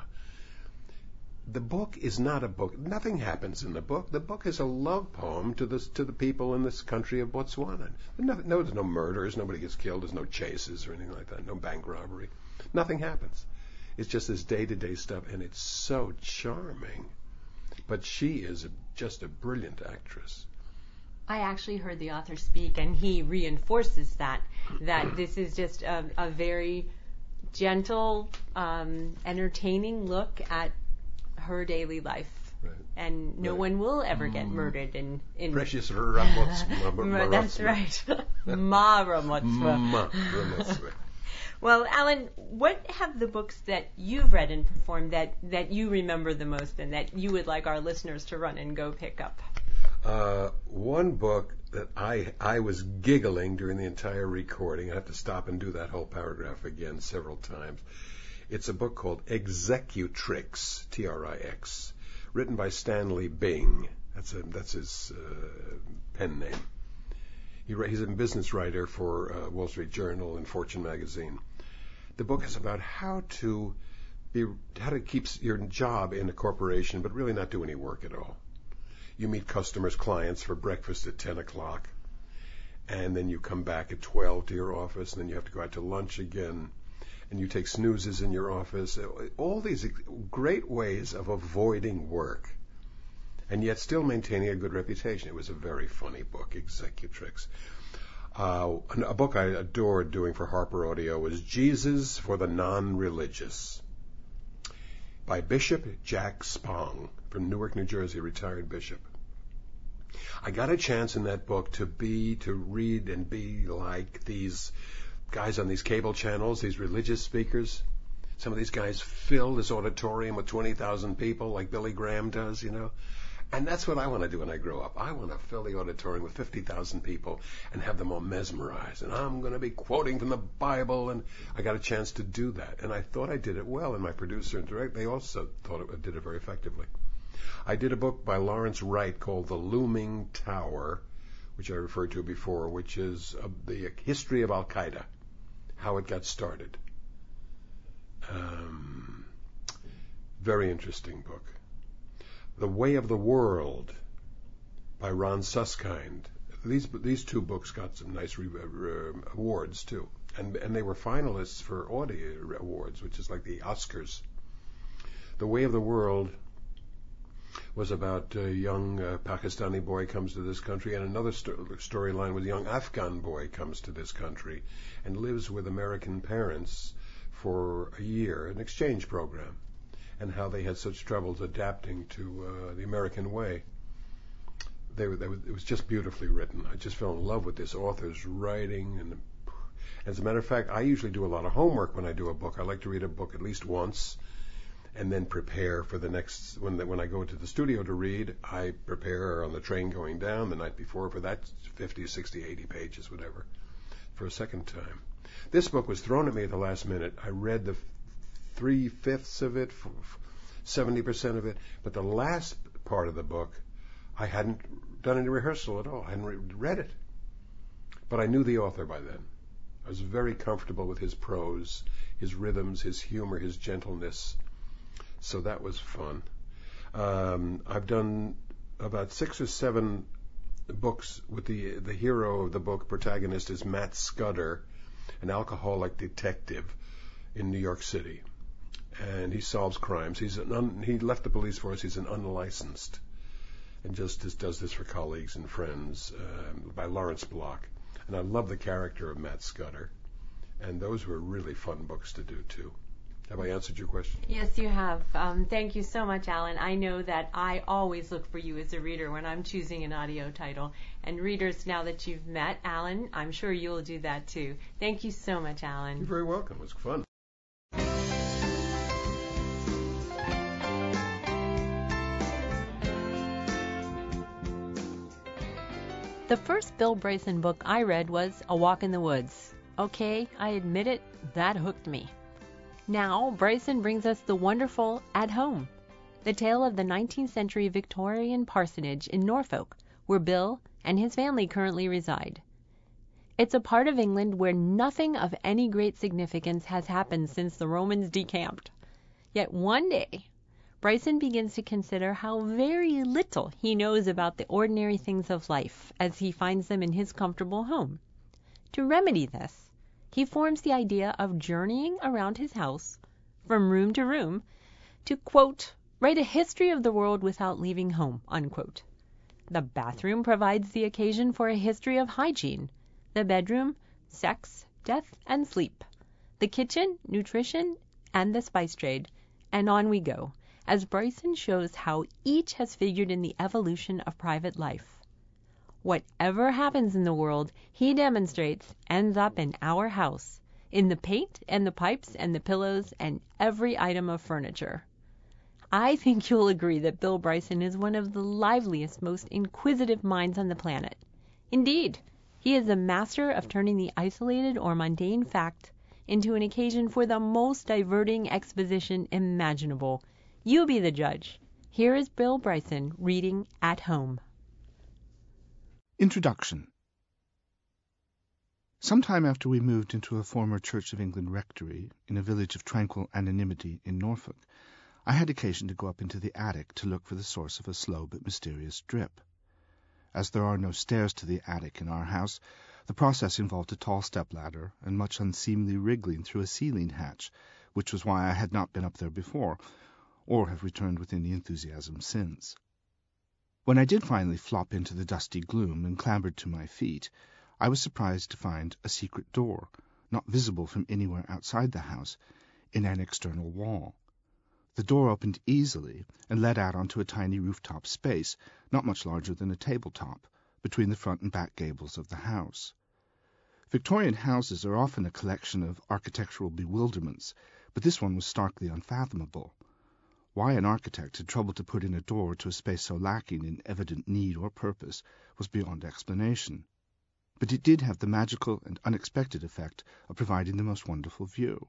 The book is not a book. Nothing happens in the book. The book is a love poem to the people in this country of Botswana. There's no murders. Nobody gets killed. There's no chases or anything like that. No bank robbery. Nothing happens. It's just this day-to-day stuff, and it's so charming. But she is just a brilliant actress. I actually heard the author speak, and he reinforces that this is just a very gentle, entertaining look at her daily life. Right. And no one will ever get murdered in Precious Ramotswa. That's right. Ma Ramotswa. Well, Alan, what have the books that you've read and performed that you remember the most and that you would like our listeners to run and go pick up? One book that I was giggling during the entire recording. I have to stop and do that whole paragraph again several times. It's a book called Executrix, T-R-I-X, written by Stanley Bing. That's his pen name. He's a business writer for Wall Street Journal and Fortune magazine. The book is about how to keep your job in a corporation, but really not do any work at all. You meet customers, clients for breakfast at 10 o'clock, and then you come back at 12 to your office, and then you have to go out to lunch again, and you take snoozes in your office. All these great ways of avoiding work, and yet still maintaining a good reputation. It was a very funny book, Executrix. A book I adored doing for Harper Audio was Jesus for the Non-Religious by Bishop Jack Spong from Newark, New Jersey, retired bishop. I got a chance in that book to read and be like these guys on these cable channels, these religious speakers. Some of these guys fill this auditorium with 20,000 people like Billy Graham does, And that's what I want to do when I grow up. I want to fill the auditorium with 50,000 people and have them all mesmerized. And I'm going to be quoting from the Bible, and I got a chance to do that. And I thought I did it well, and my producer and director, they also thought I did it very effectively. I did a book by Lawrence Wright called The Looming Tower, which I referred to before, which is the history of Al-Qaeda, how it got started. Very interesting book. The Way of the World by Ron Suskind. These two books got some nice awards too, and they were finalists for Audio Awards, which is like the Oscars. The Way of the World was about a young Pakistani boy comes to this country, and another storyline was a young Afghan boy comes to this country and lives with American parents for a year, an exchange program, and how they had such troubles adapting to the American way. It was just beautifully written. I just fell in love with this author's writing. And as a matter of fact, I usually do a lot of homework when I do a book. I like to read a book at least once and then prepare for the next. When I go to the studio to read, I prepare on the train going down the night before for that 50, 60, 80 pages, whatever, for a second time. This book was thrown at me at the last minute. I read the 3/5 of it, 70% of it, but the last part of the book, I hadn't done any rehearsal at all. I hadn't read it. But I knew the author by then. I was very comfortable with his prose, his rhythms, his humor, his gentleness. So that was fun. I've done about 6 or 7 books with the hero of the book, protagonist is Matt Scudder, an alcoholic detective in New York City. And he solves crimes. He left the police force. He's an unlicensed, and just does this for colleagues and friends. By Lawrence Block, and I love the character of Matt Scudder. And those were really fun books to do too. Have I answered your question? Yes, you have. Thank you so much, Alan. I know that I always look for you as a reader when I'm choosing an audio title. And readers, now that you've met Alan, I'm sure you'll do that too. Thank you so much, Alan. You're very welcome. It was fun. The first Bill Bryson book I read was A Walk in the Woods. Okay, I admit it, that hooked me. Now, Bryson brings us the wonderful At Home, the tale of the 19th century Victorian parsonage in Norfolk, where Bill and his family currently reside. It's a part of England where nothing of any great significance has happened since the Romans decamped. Yet one day, Bryson begins to consider how very little he knows about the ordinary things of life as he finds them in his comfortable home. To remedy this, he forms the idea of journeying around his house, from room to room, to, quote, write a history of the world without leaving home, unquote. The bathroom provides the occasion for a history of hygiene, the bedroom, sex, death, and sleep, the kitchen, nutrition, and the spice trade, and on we go, as Bryson shows how each has figured in the evolution of private life. Whatever happens in the world, he demonstrates, ends up in our house, in the paint and the pipes and the pillows and every item of furniture. I think you'll agree that Bill Bryson is one of the liveliest, most inquisitive minds on the planet. Indeed, he is a master of turning the isolated or mundane fact into an occasion for the most diverting exposition imaginable. You be the judge. Here is Bill Bryson reading At Home. Introduction. Some time after we moved into a former Church of England rectory in a village of tranquil anonymity in Norfolk, I had occasion to go up into the attic to look for the source of a slow but mysterious drip. As there are no stairs to the attic in our house, the process involved a tall stepladder and much unseemly wriggling through a ceiling hatch, which was why I had not been up there before, or have returned with any enthusiasm since. When I did finally flop into the dusty gloom and clambered to my feet, I was surprised to find a secret door, not visible from anywhere outside the house, in an external wall. The door opened easily and led out onto a tiny rooftop space, not much larger than a tabletop, between the front and back gables of the house. Victorian houses are often a collection of architectural bewilderments, but this one was starkly unfathomable. Why an architect had troubled to put in a door to a space so lacking in evident need or purpose was beyond explanation. But it did have the magical and unexpected effect of providing the most wonderful view.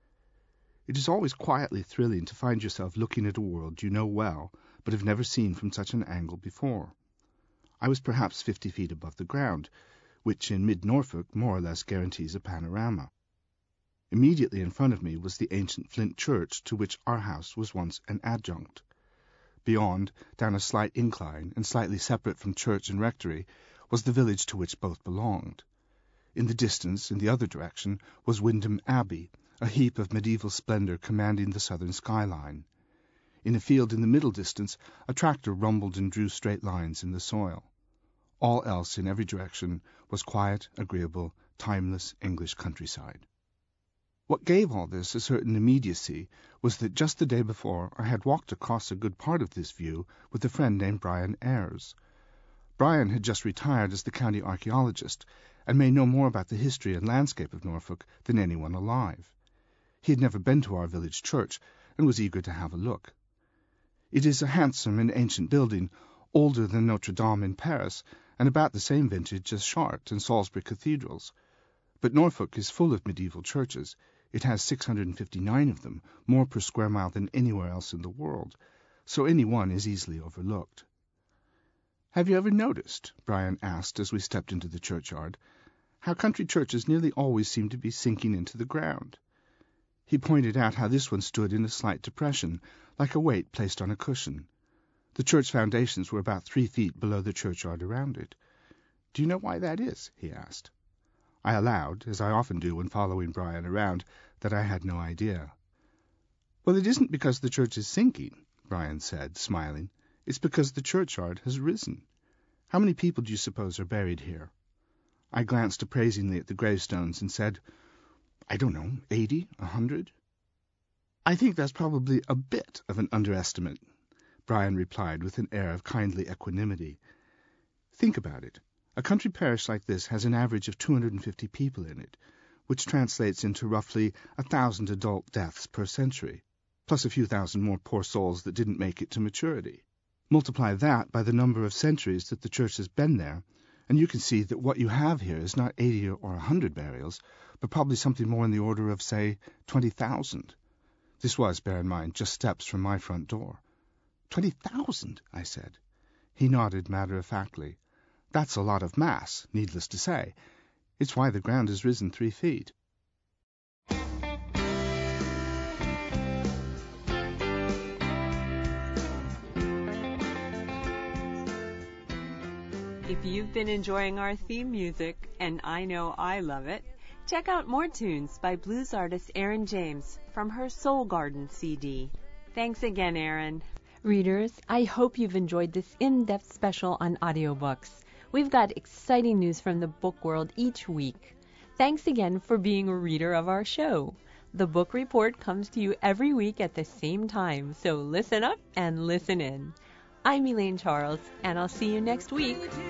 It is always quietly thrilling to find yourself looking at a world you know well, but have never seen from such an angle before. I was perhaps 50 feet above the ground, which in mid-Norfolk more or less guarantees a panorama. Immediately in front of me was the ancient flint church to which our house was once an adjunct. Beyond, down a slight incline, and slightly separate from church and rectory, was the village to which both belonged. In the distance, in the other direction, was Wyndham Abbey, a heap of medieval splendor commanding the southern skyline. In a field in the middle distance, a tractor rumbled and drew straight lines in the soil. All else in every direction was quiet, agreeable, timeless English countryside. What gave all this a certain immediacy was that just the day before I had walked across a good part of this view with a friend named Brian Ayres. Brian had just retired as the county archaeologist, and may know more about the history and landscape of Norfolk than anyone alive. He had never been to our village church, and was eager to have a look. It is a handsome and ancient building, older than Notre Dame in Paris, and about the same vintage as Chartres and Salisbury cathedrals. But Norfolk is full of medieval churches. It has 659 of them, more per square mile than anywhere else in the world, so any one is easily overlooked. "Have you ever noticed," Brian asked as we stepped into the churchyard, "how country churches nearly always seem to be sinking into the ground?" He pointed out how this one stood in a slight depression, like a weight placed on a cushion. The church foundations were about 3 feet below the churchyard around it. "Do you know why that is?" he asked. I allowed, as I often do when following Brian around, that I had no idea. "Well, it isn't because the church is sinking," Brian said, smiling. "It's because the churchyard has risen. How many people do you suppose are buried here?" I glanced appraisingly at the gravestones and said, "I don't know, 80, 100? "I think that's probably a bit of an underestimate," Brian replied with an air of kindly equanimity. "Think about it. A country parish like this has an average of 250 people in it, which translates into roughly 1,000 adult deaths per century, plus a few thousand more poor souls that didn't make it to maturity. Multiply that by the number of centuries that the church has been there, and you can see that what you have here is not 80 or 100 burials, but probably something more in the order of, say, 20,000. This was, bear in mind, just steps from my front door. 20,000, I said. He nodded matter-of-factly. That's a lot of mass, needless to say. It's why the ground has risen 3 feet. If you've been enjoying our theme music, and I know I love it, check out more tunes by blues artist Erin James from her Soul Garden CD. Thanks again, Erin. Readers, I hope you've enjoyed this in-depth special on audiobooks. We've got exciting news from the book world each week. Thanks again for being a reader of our show. The book report comes to you every week at the same time, so listen up and listen in. I'm Elaine Charles, and I'll see you next week.